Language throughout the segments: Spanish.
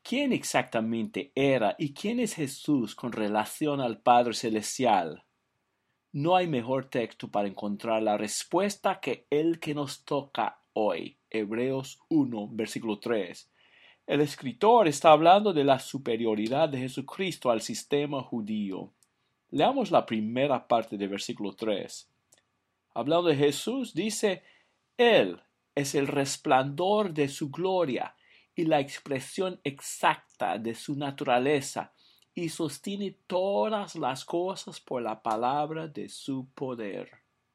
¿Quién exactamente era y quién es Jesús con relación al Padre Celestial? No hay mejor texto para encontrar la respuesta que el que nos toca hoy, Hebreos 1, versículo 3. El escritor está hablando de la superioridad de Jesucristo al sistema judío. Leamos la primera parte del versículo 3. Hablando de Jesús, dice, Él es el resplandor de su gloria y la expresión exacta de su naturaleza, y sostiene todas las cosas por la palabra de su poder.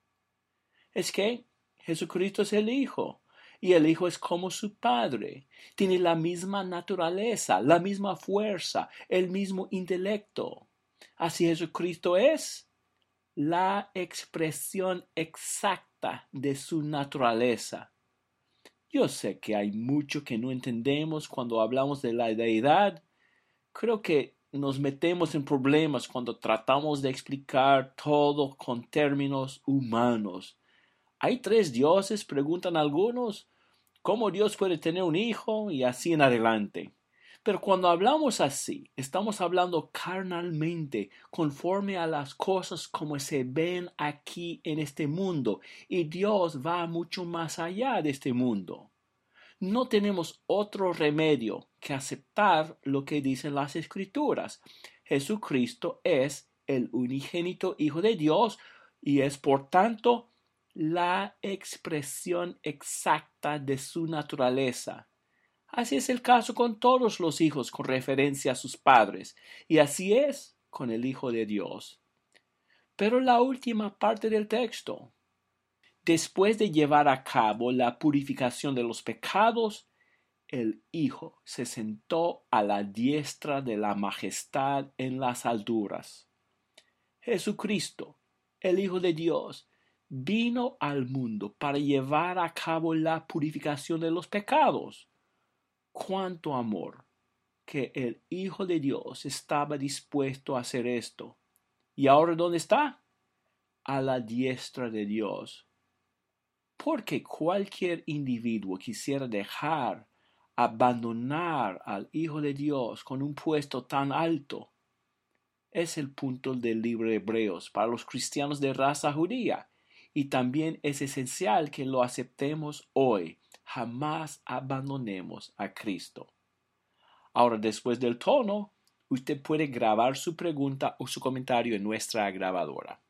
Es que Jesucristo es el Hijo, y el Hijo es como su Padre. Tiene la misma naturaleza, la misma fuerza, el mismo intelecto. Así Jesucristo es la expresión exacta de su naturaleza. Yo sé que hay mucho que no entendemos cuando hablamos de la deidad. Creo que nos metemos en problemas cuando tratamos de explicar todo con términos humanos. ¿Hay tres dioses?, preguntan algunos. ¿Cómo Dios puede tener un hijo? Y así en adelante. Pero cuando hablamos así, estamos hablando carnalmente, conforme a las cosas como se ven aquí en este mundo, y Dios va mucho más allá de este mundo. No tenemos otro remedio que aceptar lo que dicen las Escrituras. Jesucristo es el unigénito Hijo de Dios y es por tanto la expresión exacta de su naturaleza. Así es el caso con todos los hijos con referencia a sus padres, y así es con el Hijo de Dios. Pero la última parte del texto, después de llevar a cabo la purificación de los pecados, el Hijo se sentó a la diestra de la majestad en las alturas. Jesucristo, el Hijo de Dios, vino al mundo para llevar a cabo la purificación de los pecados. ¡Cuánto amor! Que el Hijo de Dios estaba dispuesto a hacer esto. ¿Y ahora dónde está? A la diestra de Dios. Porque cualquier individuo quisiera abandonar al Hijo de Dios con un puesto tan alto. Es el punto del libro de Hebreos para los cristianos de raza judía, y también es esencial que lo aceptemos hoy. Jamás abandonemos a Cristo. Ahora, después del tono, usted puede grabar su pregunta o su comentario en nuestra grabadora.